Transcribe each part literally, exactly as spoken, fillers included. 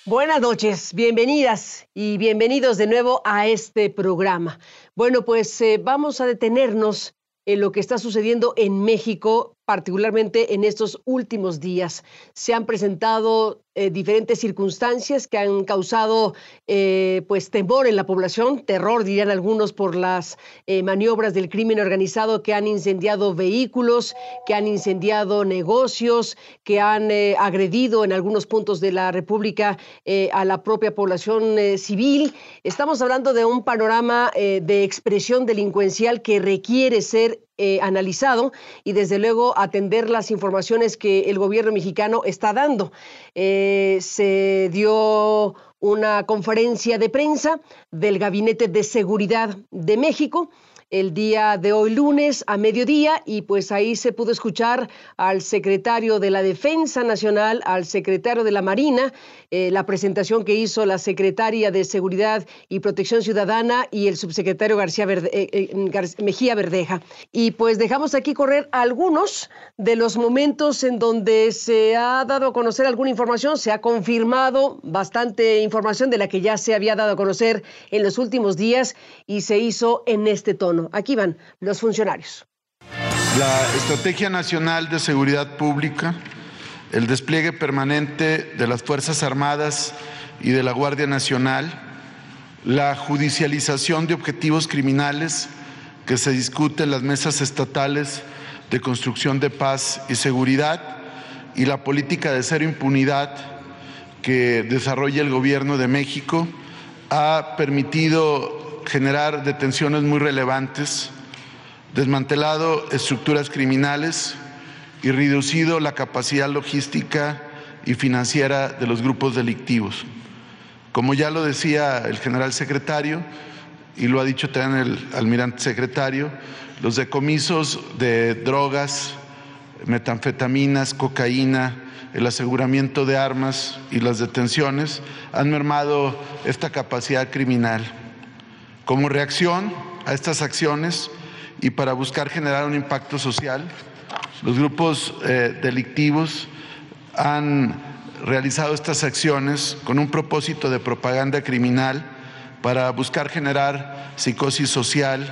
Buenas noches, bienvenidas y bienvenidos de nuevo a este programa. Bueno, pues eh, vamos a detenernos en lo que está sucediendo en México, particularmente en estos últimos días. Se han presentado eh, diferentes circunstancias que han causado eh, pues temor en la población, terror dirían algunos, por las eh, maniobras del crimen organizado que han incendiado vehículos, que han incendiado negocios, que han eh, agredido en algunos puntos de la República eh, a la propia población eh, civil. Estamos hablando de un panorama eh, de expresión delincuencial que requiere ser Eh, analizado y desde luego atender las informaciones que el gobierno mexicano está dando. Eh, se dio una conferencia de prensa del Gabinete de Seguridad de México el día de hoy lunes a mediodía y pues ahí se pudo escuchar al secretario de la Defensa Nacional, al secretario de la Marina, eh, la presentación que hizo la secretaria de Seguridad y Protección Ciudadana y el subsecretario García Verde, eh, eh, Gar Mejía Verdeja. Y pues dejamos aquí correr algunos de los momentos en donde se ha dado a conocer alguna información, se ha confirmado bastante información de la que ya se había dado a conocer en los últimos días y se hizo en este tono. Aquí van los funcionarios. La Estrategia Nacional de Seguridad Pública, el despliegue permanente de las Fuerzas Armadas y de la Guardia Nacional, la judicialización de objetivos criminales que se discute en las mesas estatales de construcción de paz y seguridad y la política de cero impunidad que desarrolla el Gobierno de México ha permitido generar detenciones muy relevantes, desmantelado estructuras criminales y reducido la capacidad logística y financiera de los grupos delictivos. Como ya lo decía el general secretario, y lo ha dicho también el almirante secretario, los decomisos de drogas, metanfetaminas, cocaína, el aseguramiento de armas y las detenciones han mermado esta capacidad criminal. Como reacción a estas acciones y para buscar generar un impacto social, los grupos eh, delictivos han realizado estas acciones con un propósito de propaganda criminal para buscar generar psicosis social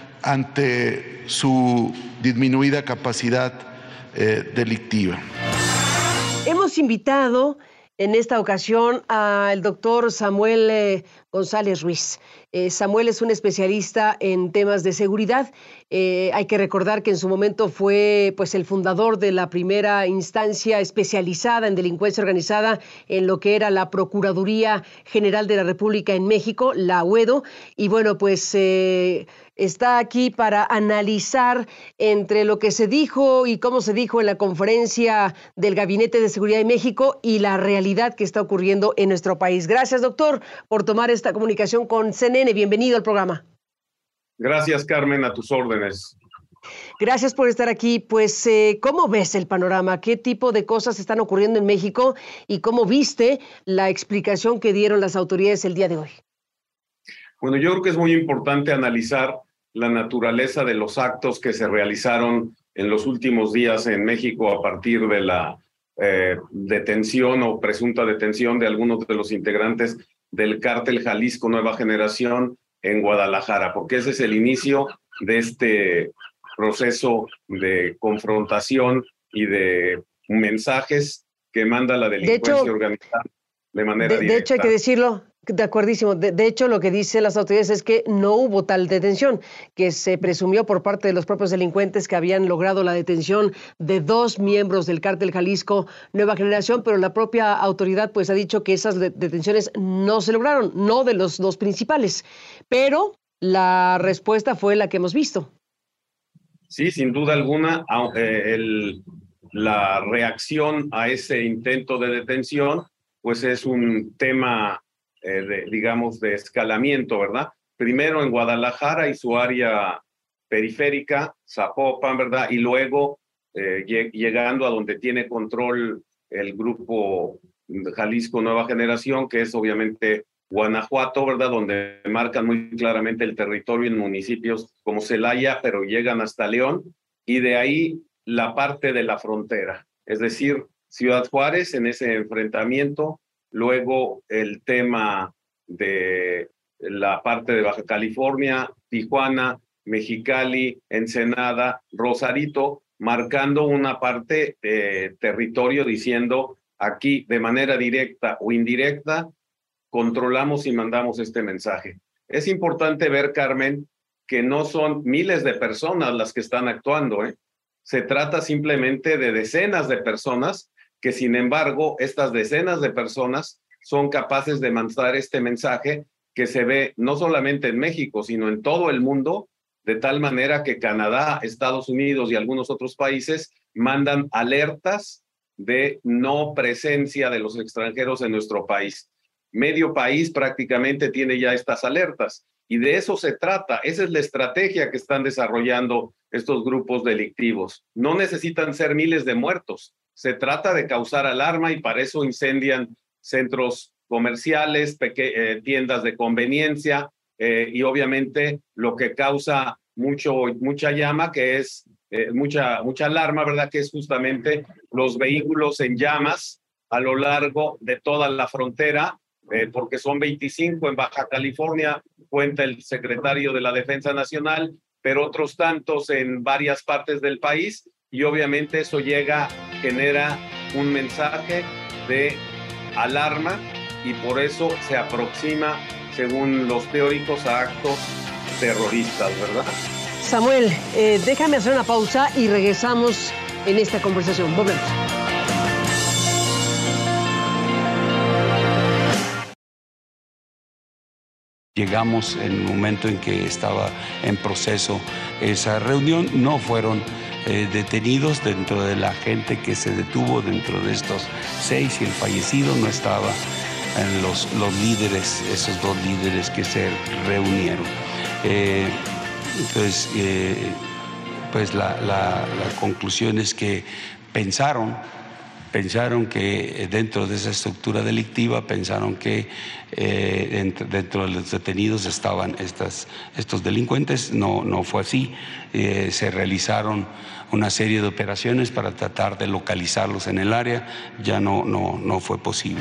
ante su disminuida capacidad eh, delictiva. Hemos invitado en esta ocasión al doctor Samuel eh, González Ruiz. Eh, Samuel es un especialista en temas de seguridad. Eh, hay que recordar que en su momento fue pues, el fundador de la primera instancia especializada en delincuencia organizada en lo que era la Procuraduría General de la República en México, la UEDO. Y bueno, pues eh, está aquí para analizar entre lo que se dijo y cómo se dijo en la conferencia del Gabinete de Seguridad de México y la realidad que está ocurriendo en nuestro país. Gracias, doctor, por tomar esta comunicación con C N N. Bienvenido al programa. Gracias, Carmen, a tus órdenes. Gracias por estar aquí. Pues, eh, ¿cómo ves el panorama? ¿Qué tipo de cosas están ocurriendo en México? ¿Y cómo viste la explicación que dieron las autoridades el día de hoy? Bueno, yo creo que es muy importante analizar la naturaleza de los actos que se realizaron en los últimos días en México a partir de la eh, detención o presunta detención de algunos de los integrantes del cártel Jalisco Nueva Generación en Guadalajara, porque ese es el inicio de este proceso de confrontación y de mensajes que manda la delincuencia de hecho, organizada de manera de, directa. De hecho, hay que decirlo, de acuerdísimo. De, de hecho, lo que dicen las autoridades es que no hubo tal detención, que se presumió por parte de los propios delincuentes que habían logrado la detención de dos miembros del cártel Jalisco Nueva Generación, pero la propia autoridad pues ha dicho que esas detenciones no se lograron, no de los dos principales, pero la respuesta fue la que hemos visto. Sí, sin duda alguna, el, la reacción a ese intento de detención pues es un tema Eh, de, digamos, de escalamiento, ¿verdad? Primero en Guadalajara y su área periférica, Zapopan, ¿verdad? Y luego eh, llegando a donde tiene control el grupo Jalisco Nueva Generación, que es obviamente Guanajuato, ¿verdad? Donde marcan muy claramente el territorio en municipios como Celaya, pero llegan hasta León, y de ahí la parte de la frontera, es decir, Ciudad Juárez en ese enfrentamiento luego el tema de la parte de Baja California, Tijuana, Mexicali, Ensenada, Rosarito, marcando una parte de territorio diciendo aquí de manera directa o indirecta controlamos y mandamos este mensaje. Es importante ver, Carmen, que no son miles de personas las que están actuando, ¿eh? Se trata simplemente de decenas de personas que, sin embargo, estas decenas de personas son capaces de mandar este mensaje que se ve no solamente en México, sino en todo el mundo, de tal manera que Canadá, Estados Unidos y algunos otros países mandan alertas de no presencia de los extranjeros en nuestro país. Medio país prácticamente tiene ya estas alertas y de eso se trata. Esa es la estrategia que están desarrollando estos grupos delictivos. No necesitan ser miles de muertos. Se trata de causar alarma y para eso incendian centros comerciales, eh, tiendas de conveniencia eh, y obviamente lo que causa mucho, mucha llama, que es eh, mucha, mucha alarma, ¿verdad? Que es justamente los vehículos en llamas a lo largo de toda la frontera, eh, porque son veinticinco en Baja California, cuenta el secretario de la Defensa Nacional, pero otros tantos en varias partes del país, y obviamente eso llega, genera un mensaje de alarma y por eso se aproxima, según los teóricos, a actos terroristas, ¿verdad? Samuel, eh, déjame hacer una pausa y regresamos en esta conversación. Volvemos. Llegamos en el momento en que estaba en proceso esa reunión. No fueron eh, detenidos dentro de la gente que se detuvo dentro de estos seis y el fallecido no estaba en los, los líderes, esos dos líderes que se reunieron. Eh, entonces, eh, pues la, la, la conclusión es que pensaron pensaron que dentro de esa estructura delictiva, pensaron que eh, dentro de los detenidos estaban estas, estos delincuentes. No, no fue así. Eh, se realizaron una serie de operaciones para tratar de localizarlos en el área. Ya no, no, no fue posible.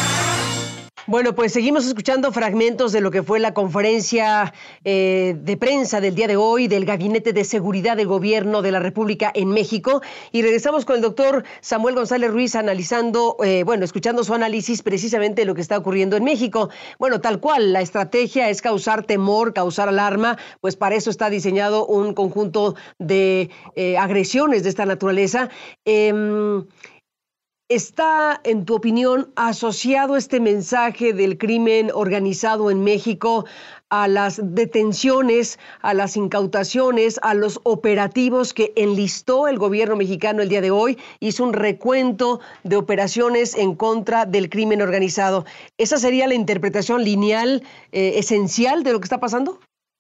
Bueno, pues seguimos escuchando fragmentos de lo que fue la conferencia eh, de prensa del día de hoy del Gabinete de Seguridad del Gobierno de la República en México y regresamos con el doctor Samuel González Ruiz analizando, eh, bueno, escuchando su análisis precisamente de lo que está ocurriendo en México. Bueno, tal cual, la estrategia es causar temor, causar alarma, pues para eso está diseñado un conjunto de eh, agresiones de esta naturaleza. Eh, ¿Está, en tu opinión, asociado este mensaje del crimen organizado en México a las detenciones, a las incautaciones, a los operativos que enlistó el gobierno mexicano el día de hoy? Hizo un recuento de operaciones en contra del crimen organizado. ¿Esa sería la interpretación lineal, eh, esencial de lo que está pasando?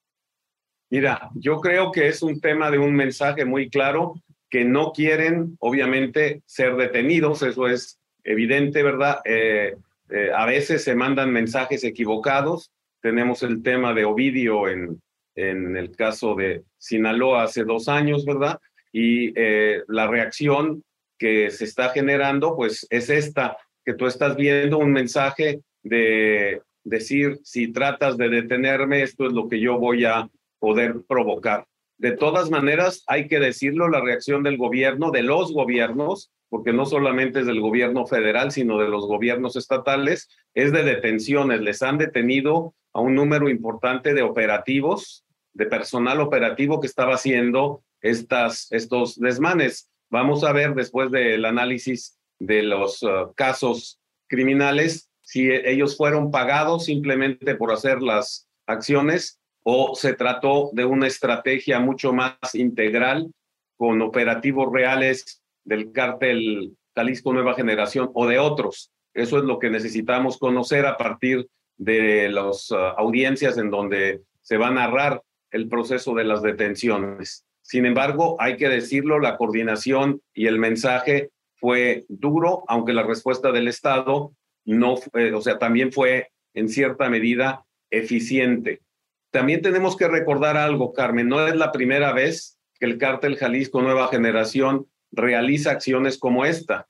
Mira, yo creo que es un tema de un mensaje muy claro, que no quieren, obviamente, ser detenidos, eso es evidente, ¿verdad? Eh, eh, a veces se mandan mensajes equivocados. Tenemos el tema de Ovidio en, en el caso de Sinaloa hace dos años, ¿verdad? Y eh, la reacción que se está generando, pues, es esta, que tú estás viendo un mensaje de decir, si tratas de detenerme, esto es lo que yo voy a poder provocar. De todas maneras, hay que decirlo, la reacción del gobierno, de los gobiernos, porque no solamente es del gobierno federal, sino de los gobiernos estatales, es de detenciones. Les han detenido a un número importante de operativos, de personal operativo que estaba haciendo estas, estos desmanes. Vamos a ver después del análisis de los uh, casos criminales si ellos fueron pagados simplemente por hacer las acciones o se trató de una estrategia mucho más integral con operativos reales del cártel Jalisco Nueva Generación o de otros. Eso es lo que necesitamos conocer a partir de las uh, audiencias en donde se va a narrar el proceso de las detenciones. Sin embargo, hay que decirlo, la coordinación y el mensaje fue duro, aunque la respuesta del Estado no fue, o sea, también fue en cierta medida eficiente. También tenemos que recordar algo, Carmen, no es la primera vez que el cártel Jalisco Nueva Generación realiza acciones como esta.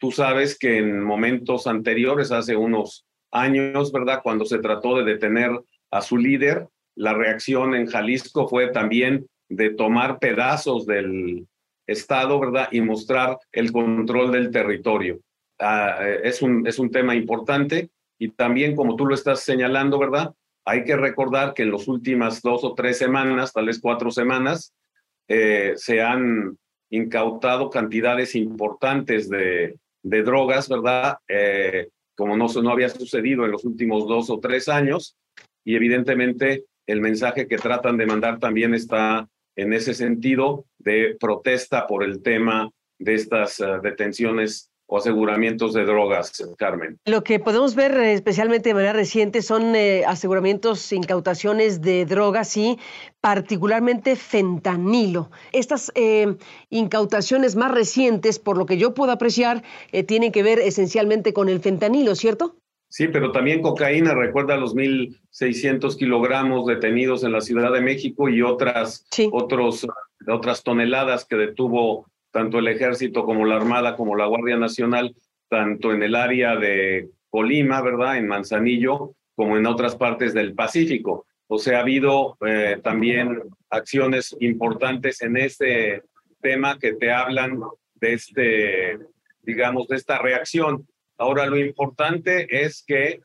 tú sabes que en momentos anteriores, hace unos años, ¿verdad?, cuando se trató de detener a su líder, la reacción en Jalisco fue también de tomar pedazos del Estado, ¿verdad?, y mostrar el control del territorio. Uh, es, un, es un tema importante, y también, como tú lo estás señalando, ¿verdad?, hay que recordar que en las últimas dos o tres semanas, tal vez cuatro semanas, eh, se han incautado cantidades importantes de, de drogas, ¿verdad?, eh, como no, no había sucedido en los últimos dos o tres años, y evidentemente el mensaje que tratan de mandar también está en ese sentido de protesta por el tema de estas uh, detenciones o aseguramientos de drogas, Carmen. Lo que podemos ver especialmente de manera reciente son eh, aseguramientos, incautaciones de drogas, sí, particularmente fentanilo. Estas eh, incautaciones más recientes, por lo que yo puedo apreciar, eh, tienen que ver esencialmente con el fentanilo, ¿cierto? Sí, pero también cocaína. Recuerda los mil seiscientos kilogramos detenidos en la Ciudad de México y otras, sí. otros, otras toneladas que detuvo tanto el Ejército como la Armada como la Guardia Nacional, tanto en el área de Colima, ¿verdad?, en Manzanillo, como en otras partes del Pacífico. O sea, ha habido eh, también acciones importantes en este tema que te hablan de este, digamos, de esta reacción. Ahora, lo importante es que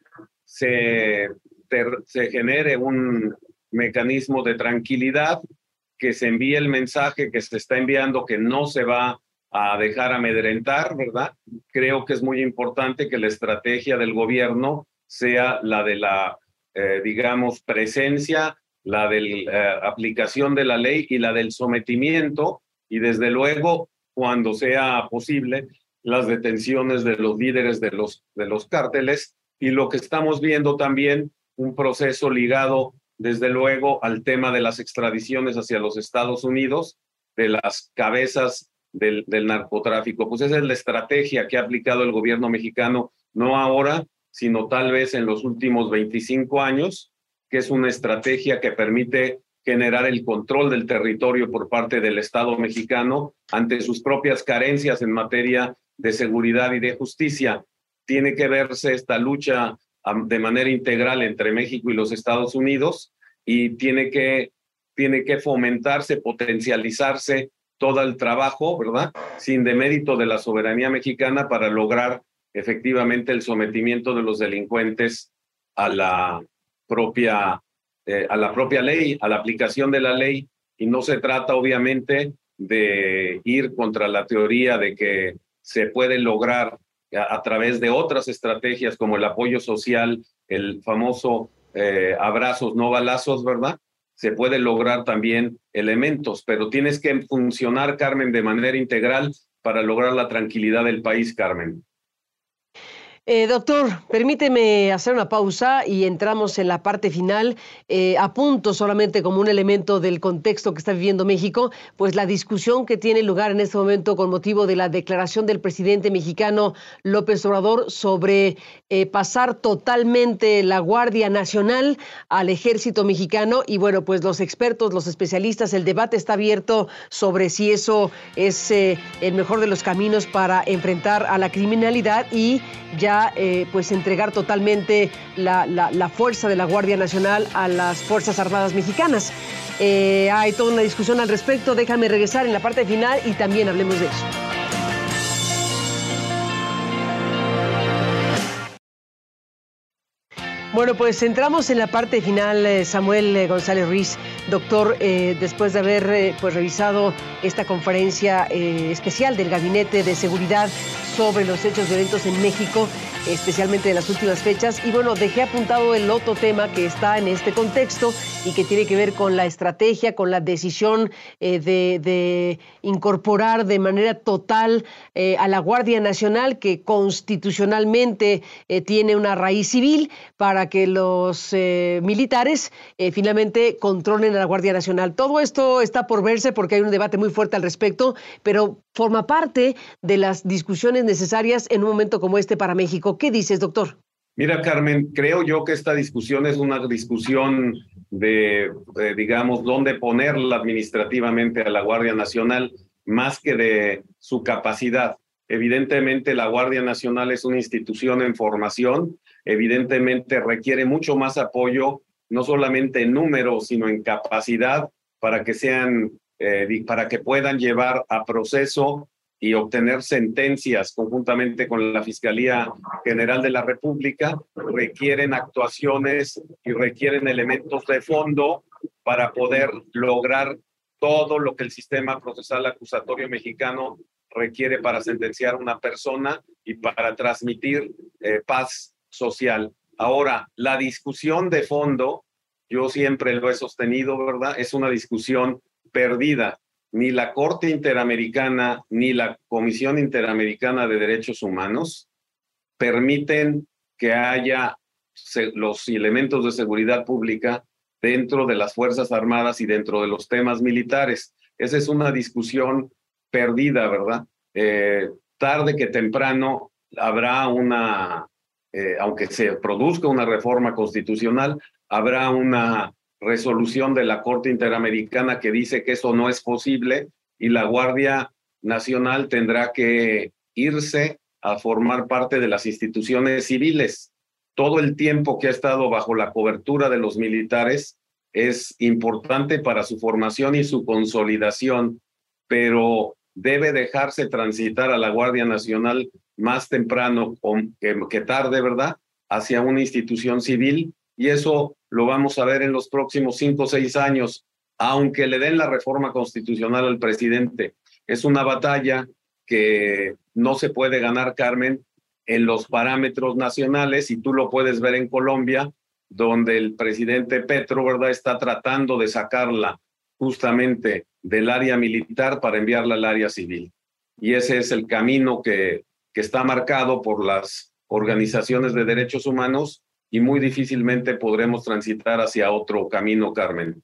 se, ter, se genere un mecanismo de tranquilidad, que se envíe el mensaje que se está enviando, que no se va a dejar amedrentar, ¿verdad? Creo que es muy importante que la estrategia del gobierno sea la de la, eh, digamos, presencia, la de la eh, aplicación de la ley y la del sometimiento, y desde luego, cuando sea posible, las detenciones de los líderes de los, de los cárteles, y lo que estamos viendo también, un proceso ligado desde luego al tema de las extradiciones hacia los Estados Unidos, de las cabezas del, del narcotráfico. Pues esa es la estrategia que ha aplicado el gobierno mexicano, no ahora, sino tal vez en los últimos veinticinco años, que es una estrategia que permite generar el control del territorio por parte del Estado mexicano ante sus propias carencias en materia de seguridad y de justicia. Tiene que verse esta lucha de manera integral entre México y los Estados Unidos, y tiene que, tiene que fomentarse, potencializarse todo el trabajo, ¿verdad?, sin demérito de la soberanía mexicana, para lograr efectivamente el sometimiento de los delincuentes a la propia, eh, a la propia ley, a la aplicación de la ley. Y no se trata obviamente de ir contra la teoría de que se puede lograr a, a través de otras estrategias como el apoyo social, el famoso eh, abrazos no balazos, ¿verdad? Se puede lograr también elementos, pero tienes que funcionar, Carmen, de manera integral para lograr la tranquilidad del país, Carmen. Eh, doctor, permíteme hacer una pausa y entramos en la parte final. Eh, apunto solamente como un elemento del contexto que está viviendo México, pues la discusión que tiene lugar en este momento con motivo de la declaración del presidente mexicano López Obrador sobre eh, pasar totalmente la Guardia Nacional al Ejército mexicano. Y bueno, pues los expertos, los especialistas, el debate está abierto sobre si eso es eh, el mejor de los caminos para enfrentar a la criminalidad y ya Eh, pues entregar totalmente la, la, la fuerza de la Guardia Nacional a las Fuerzas Armadas mexicanas. Eh, hay toda una discusión al respecto. Déjame regresar en la parte final y también hablemos de eso. Bueno, pues entramos en la parte final, eh, Samuel eh, González Ruiz, doctor, eh, después de haber eh, pues revisado esta conferencia eh, especial del Gabinete de Seguridad sobre los hechos violentos en México, especialmente en las últimas fechas. Y bueno, dejé apuntado el otro tema que está en este contexto y que tiene que ver con la estrategia, con la decisión eh, de, de incorporar de manera total eh, a la Guardia Nacional, que constitucionalmente eh, tiene una raíz civil, para que los eh, militares eh, finalmente controlen a la Guardia Nacional. Todo esto está por verse porque hay un debate muy fuerte al respecto, pero forma parte de las discusiones necesarias en un momento como este para México. ¿Qué dices, doctor? Mira, Carmen, creo yo que esta discusión es una discusión de, de, digamos, dónde ponerla administrativamente a la Guardia Nacional, más que de su capacidad. Evidentemente, la Guardia Nacional es una institución en formación, evidentemente requiere mucho más apoyo, no solamente en números, sino en capacidad para que sean, eh, para que puedan llevar a proceso y obtener sentencias conjuntamente con la Fiscalía General de la República. Requieren actuaciones y requieren elementos de fondo para poder lograr todo lo que el sistema procesal acusatorio mexicano requiere para sentenciar a una persona y para transmitir eh, paz social. Ahora, la discusión de fondo, yo siempre lo he sostenido, ¿verdad? Es una discusión perdida. Ni la Corte Interamericana ni la Comisión Interamericana de Derechos Humanos permiten que haya los elementos de seguridad pública dentro de las Fuerzas Armadas y dentro de los temas militares. Esa es una discusión perdida, ¿verdad? Eh, tarde que temprano habrá una, eh, aunque se produzca una reforma constitucional, habrá una resolución de la Corte Interamericana que dice que eso no es posible y la Guardia Nacional tendrá que irse a formar parte de las instituciones civiles. Todo el tiempo que ha estado bajo la cobertura de los militares es importante para su formación y su consolidación, pero debe dejarse transitar a la Guardia Nacional más temprano que, que tarde, ¿verdad?, hacia una institución civil, y eso lo vamos a ver en los próximos cinco o seis años, aunque le den la reforma constitucional al presidente. Es una batalla que no se puede ganar, Carmen, en los parámetros nacionales, y tú lo puedes ver en Colombia, donde el presidente Petro, ¿verdad?, está tratando de sacarla justamente del área militar para enviarla al área civil. Y ese es el camino que, que está marcado por las organizaciones de derechos humanos y muy difícilmente podremos transitar hacia otro camino, Carmen.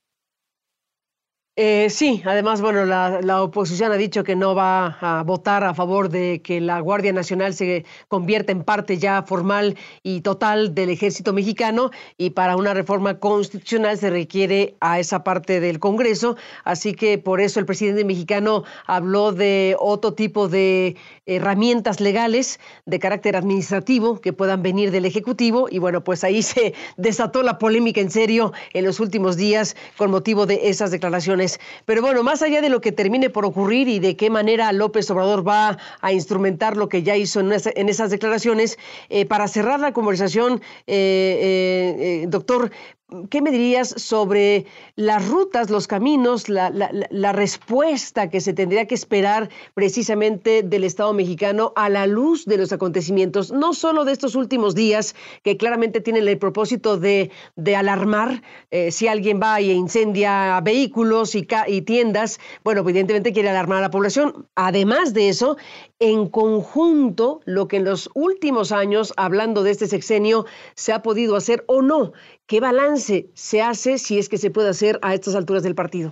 Eh, sí, además, bueno, la, la oposición ha dicho que no va a votar a favor de que la Guardia Nacional se convierta en parte ya formal y total del ejército mexicano, y para una reforma constitucional se requiere a esa parte del Congreso, así que por eso el presidente mexicano habló de otro tipo de herramientas legales de carácter administrativo que puedan venir del Ejecutivo, y bueno, pues ahí se desató la polémica en serio en los últimos días con motivo de esas declaraciones. Pero bueno, más allá de lo que termine por ocurrir y de qué manera López Obrador va a instrumentar lo que ya hizo en, esa, en esas declaraciones, eh, para cerrar la conversación, eh, eh, eh, doctor, ¿qué me dirías sobre las rutas, los caminos, la, la, la respuesta que se tendría que esperar precisamente del Estado mexicano a la luz de los acontecimientos, no solo de estos últimos días, que claramente tienen el propósito de, de alarmar? Eh, si alguien va y incendia vehículos y, y tiendas, bueno, evidentemente quiere alarmar a la población. Además de eso, en conjunto, lo que en los últimos años, hablando de este sexenio, se ha podido hacer o no. ¿Qué balance se hace, si es que se puede hacer a estas alturas del partido?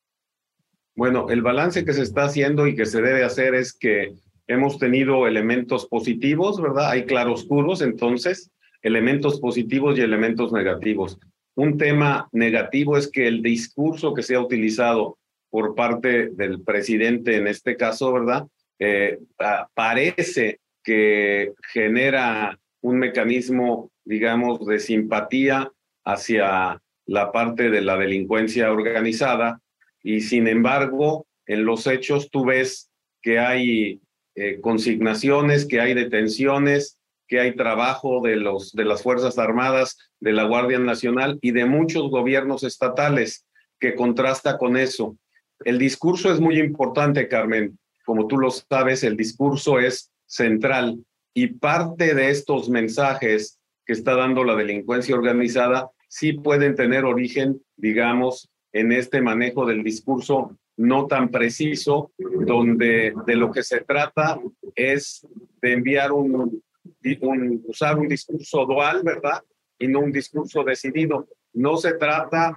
Bueno, el balance que se está haciendo y que se debe hacer es que hemos tenido elementos positivos, ¿verdad? Hay claroscuros, entonces, elementos positivos y elementos negativos. Un tema negativo es que el discurso que se ha utilizado por parte del presidente en este caso, ¿verdad?, Eh, parece que genera un mecanismo, digamos, de simpatía hacia la parte de la delincuencia organizada, y sin embargo, en los hechos tú ves que hay eh, consignaciones, que hay detenciones, que hay trabajo de, los, de las Fuerzas Armadas, de la Guardia Nacional y de muchos gobiernos estatales, que contrasta con eso. El discurso es muy importante, Carmen. Como tú lo sabes, el discurso es central, y parte de estos mensajes que está dando la delincuencia organizada sí pueden tener origen, digamos, en este manejo del discurso no tan preciso, donde de lo que se trata es de enviar un, un usar un discurso dual, ¿verdad?, y no un discurso decidido. No se trata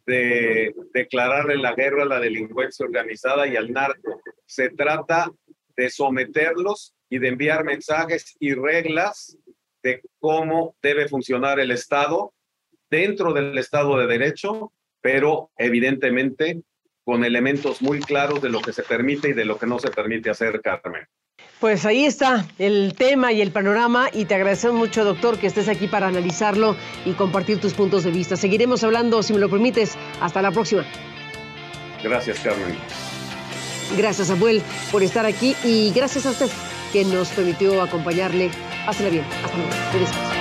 de declararle la guerra a la delincuencia organizada y al narco. Se trata de someterlos y de enviar mensajes y reglas de cómo debe funcionar el Estado dentro del Estado de Derecho, pero evidentemente con elementos muy claros de lo que se permite y de lo que no se permite hacer, Carmen. Pues ahí está el tema y el panorama y te agradecemos mucho, doctor, que estés aquí para analizarlo y compartir tus puntos de vista. Seguiremos hablando, si me lo permites. Hasta la próxima. Gracias, Carmen. Gracias, Samuel, por estar aquí y gracias a usted que nos permitió acompañarle. Pásela bien. Hasta luego. Feliz.